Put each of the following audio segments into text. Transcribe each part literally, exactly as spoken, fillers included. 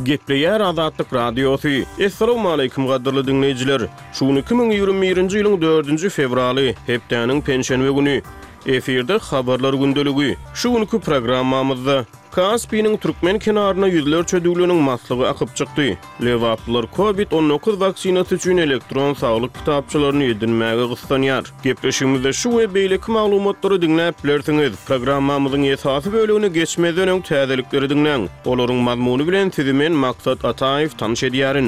Gepleyer Azatlyk Radiosu. Assalamu alaykum gaderly dinleyijiler. Şunu iki bin ýygrimi birinji ýylyň dördünji fevraly, hepdeniň penşenbe güni. Eferde habarlar gündöligi. Şu günkü programmamyzda Kaspiýanyň türkmen kenaryna ýüzlerçe döwletiň maslygy akyp çykdy. Lewaplar covid on dokuz vaksinasy üçin elektron saglyk kitapçylaryny edinmäge gystanýar. Gepleşigimizde şu we beýleki maglumatlary dinläp bilersiňiz. Programmamyzyň esasy bölügine geçmeden öň täzelikleri dinleň. Olaryň mazmuny bilen sizi men Maksat Ataýew tanyş edýärin.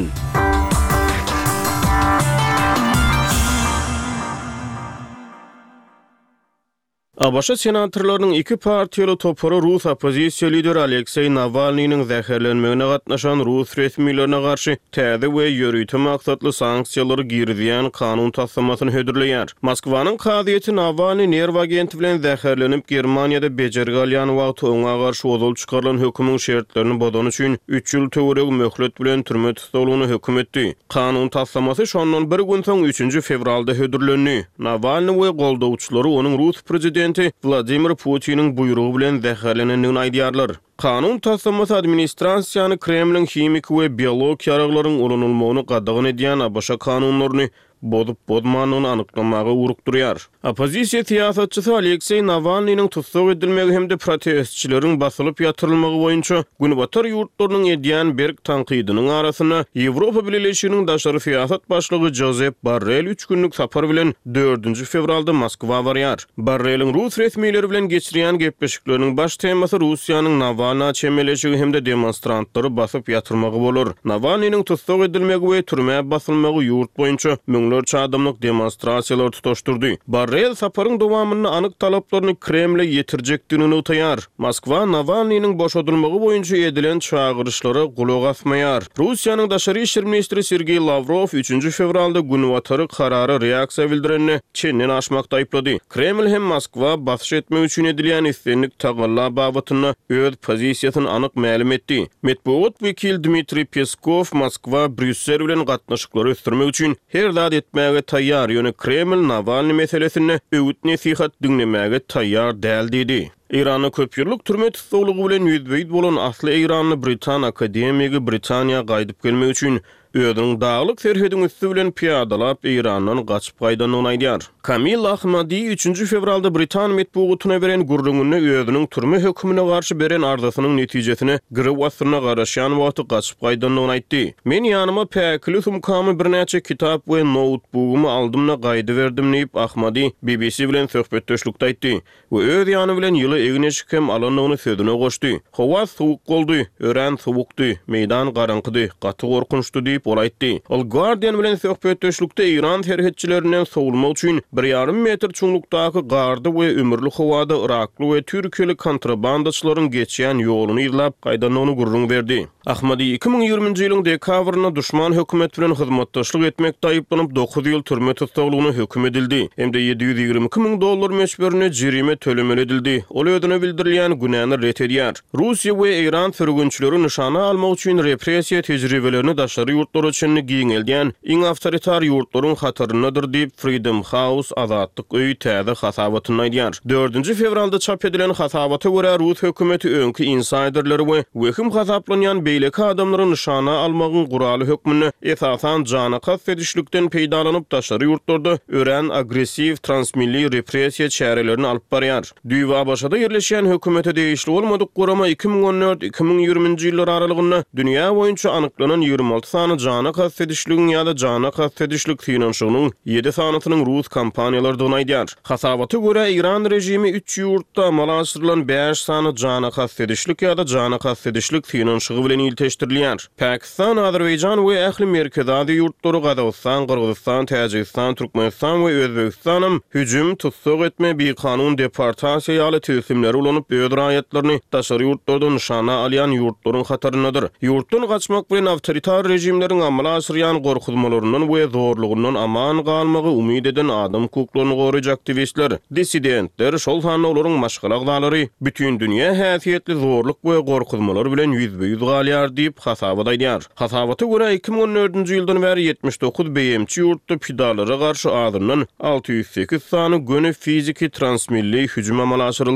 Abaşa senatorlarynyň iki partiýaly topary Rus opozisiýa lideri Aleksey Navalnyň zäherlenmegine gatnaşan Rus resmiýetlerine garşy täze we ýörüýte maksatly sanksiýalary girdiýän kanun taslamasyny hödürleýär. Moskwanyň kadyýety Navalny nerw agenti bilen zäherlenip Germaniýada bejerge alýan wagt oňa garşy ozal çykarylan hökümüň şertlerini bodan üçin üç ýyl töwereg möhlet bilen türme tutulmagyny höküm etdi. Kanun taslamasy şondan bir gün soň üçünji fevralda hödürlendi. Navalny we goldawçylary onuň Rus prezidenti Vladimir Putin'in buyruğu bilen zäherlenendigini aýdýarlar. Kanun taslamasy administrasiýany Kremliň himik we biologik ýaraglaryň ulanylmagyny gadagyn edýän abaşa kanunlaryny bozup bozmanyny anyklamaga urukdurýar. Opozisiýa siýasatçysy Aleksey Navalnyň tutsak edilmegi hemde protestçileriň basylyp ýatyrylmagy boýunça günbatar ýurtlarynyň edýän berk tanqydynyň arasyna Ýewropa Birleşiginiň daşary siýasat başlygy Josep Borrell üç günlük sapar bilen dördünji fevralda Moskwa barýar. Borrelliň Rus resmiýetleri bilen geçirýän gepleşikleriniň baş temasy Russiýanyň Navalny çemeleşigi hemde demonstrantlary basyp ýatyrmagy bolar. Navalnyň tutsak edilmegi we türme basylmagy ýurt boýunça müňlerçe adamlyk demonstrasiýalar tutuşturdy. Borrell saparyň dowamyny anyk talaplaryny Kremle ýetirjekdigini utaýar. Moskwa Navalnyň boşadylmagy boýunça edilen çağırışlara gulak asmaýar. Russiýanyň daşary işler ministri Sergey Lavrov üçünji fevralda günwatary karary reaksiýa bildirenini çenden aşmakda aýplady. Kreml hem Moskwa basyş etmek üçin edilýän islenlik tagalla babatyna öz pozisiýasyny anyk ma'lum etdi. Medpuat wekil Dmitri Peskov Moskwa Brüssel bilen gatnaşyklary ösdürmek üçin her zat etmäge taýýar, ýöne Kreml Navalny meselesini öwüt nesihat dinlemäge taýýar däl dedi. İran'ı köp ýyllyk türme tutulmagy bilen ýüzbeýid bolan asly İranly Britan akademigi Britaniýa gaýdyp gelmek üçin özüniň daglyk serhedini üstü bilen piýadalap İrandan gaçyp gaýdanyny aýdýar. Kamil Ahmadi üçünji fevralda Britan medpuatyna beren gurrungyny özüniň türme hökmüne garşy beren arzusynyň netijesini girip wasyna garaşan wagty gaçyp gaýdanyny aýtdy. Men ýanyma päkli sumkamy birnäçe kitap we notebookumy aldymna gaýdy berdim diýip Ahmadi B B C bilen söhbetdeşlikde aýtdy. We öz ýany bilen ýyly egneşik hem alanyny sözüne goşdy. Hawa sowuk boldy, ören sowukdy, meýdan garaňkydy, gaty gorkunçdy diýip olaýtdy. Ol Guardian bilen söhbetdeşlikde İran terhetçilerinden sowulmak üçin bir ýarym metr çuňlukdaky gardy we ömürli howada Irakly we Türkiýeli kontrabandaçylaryň geçýän ýoluny izlap gaýdanyny gurrun berdi. Ahmadi iki bin ýygrimiňji ýylyň dekabryna duşman hökümet bilen hyzmatdaşlyk etmekde aýyplanyp dokuz ýyl türme tutsagylygyny höküm edildi. Hemde yedi ýüz ýygrimi iki ming dollar meşberine jerime tölemeli edildi. Ol ödüne bildirilýän günäni ret edýär. Russiýa we İran sürgünçileri nişana almak üçin repressiýa tejribelerini daşary ýurtlar üçin giňeldiýän iň awtoritar ýurtlaryň hataryndadyr diýip Freedom House azatlyk öýü täze hasabatyny aýdýar. dördünji fevralda çap edilen hasabata görä Rus hökümeti öňkü insiderleri we wehim hasaplanýan beýleki adamlaryň nişana almagyň guraly hökmüni esasan jana kastetişlikden peýdalanyp daşary ýurtlarda ören agresiv transmilli repressiýa çärelerini alyp barýar. Düýwa başada ýerleşýän hökümete değişli bolmadyk gorama iki bin on dört iki bin ýygrimiňji ýyllar aralygynda dünýä boýunça anyklanan ýygrimi alty sany jana kastetişligiň ýa-da jana kastetişlik finansyonyň ýedi sanatynyň Rus kompaniýalaryndan aýdýar. Hasabaty görä İran rejimi üç ýurtda amal aşyrylan beş sany jana kastetişlik ýa-da jana kastetişlik finansygy bilen ilteşdirilýär. Pakistan, Azerbaýjan we ähli merkezadi ýurtlary Gazawstan, Kyrgyzstan, Täjikistan, Türkmenistan we Özbegistanam hüjüm tutsak etme bir kanun deportasiýa ýaly tösimleri ulanyp öz raýatlaryny daşary ýurtlardan nişana alýan ýurtlaryň hataryndadyr. Ýurtdan gaçmak bilen awtoritar rejimleriň amal aşyrýan gorkutmalaryndan we zorlugyndan aman galmagy umyd eden adam hukuklaryny goraýjy aktivistler, dissidentler, şol sanly olaryň maşgalagdalary bütün dünýä häsiýetli zorluk we gorkutmalar bilen ýüzbeýüz galýar diýip hasabada aýdýar. Hasabaty görä iki bin on dördünji ýyldan bäri ýetmiş dokuz B M çi ýurtda pidalara garşy adamdan alty ýüz sekiz sany göne fiziki transmilli hüjüm amal aşyryldy.